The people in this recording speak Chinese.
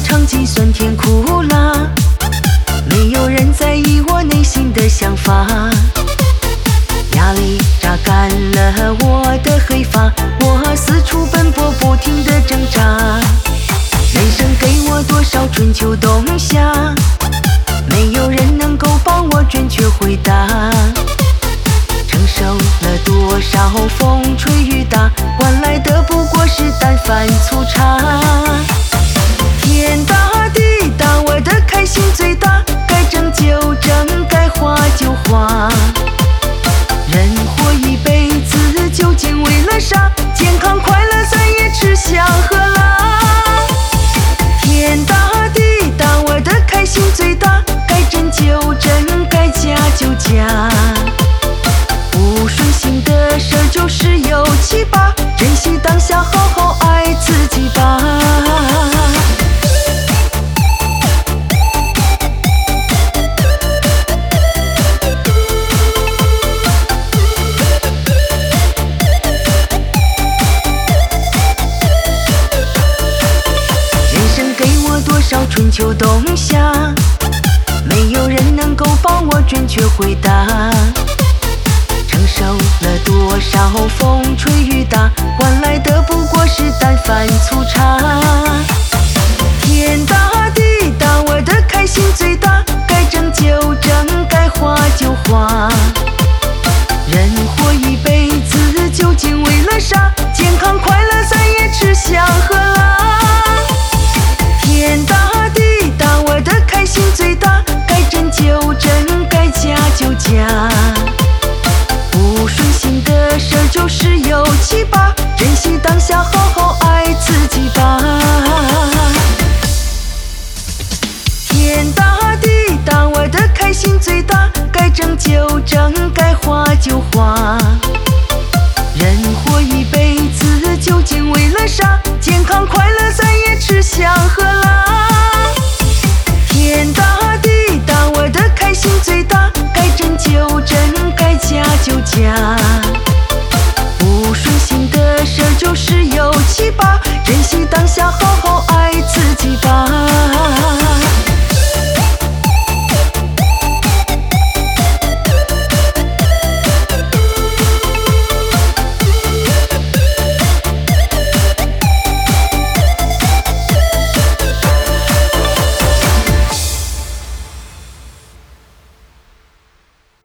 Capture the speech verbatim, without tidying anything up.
尝尽酸甜苦辣，没有人在意我内心的想法。压力榨干了我的黑发，我四处奔波，不停地挣扎。人生给我多少春秋冬夏，没有人能够帮我准确回答。承受了多少风吹雨打，换来的不过是淡饭粗茶。天大地大，我的开心最大，该挣就挣，该花就花。人活一辈子究竟为了啥？健康快乐咱也吃香喝辣。天大地大，我的开心最大，该真就真，该假就假。不顺心的事儿就是有七八，珍惜当下，好好爱自己吧。多少春秋冬夏，没有人能够帮我准确回答。承受了多少风吹雨打，换来的不过是淡饭粗茶。天大地大，我的开心最大，该挣就挣，该花就花。人活一辈子究竟为了啥？健康快乐咱也吃香喝辣。天大地大，我的开心最大，该真就真，该假就假。不顺心的事儿就是有七八，珍惜当下，好好爱自己吧。天大地大，我的开心最大，该挣就挣，该花就花。人活一辈子究竟为了啥？健康快乐咱也吃香喝辣。天大地大，我的开心最大，该真就真，该假就假。不顺心的事儿就是有七八，珍惜当下。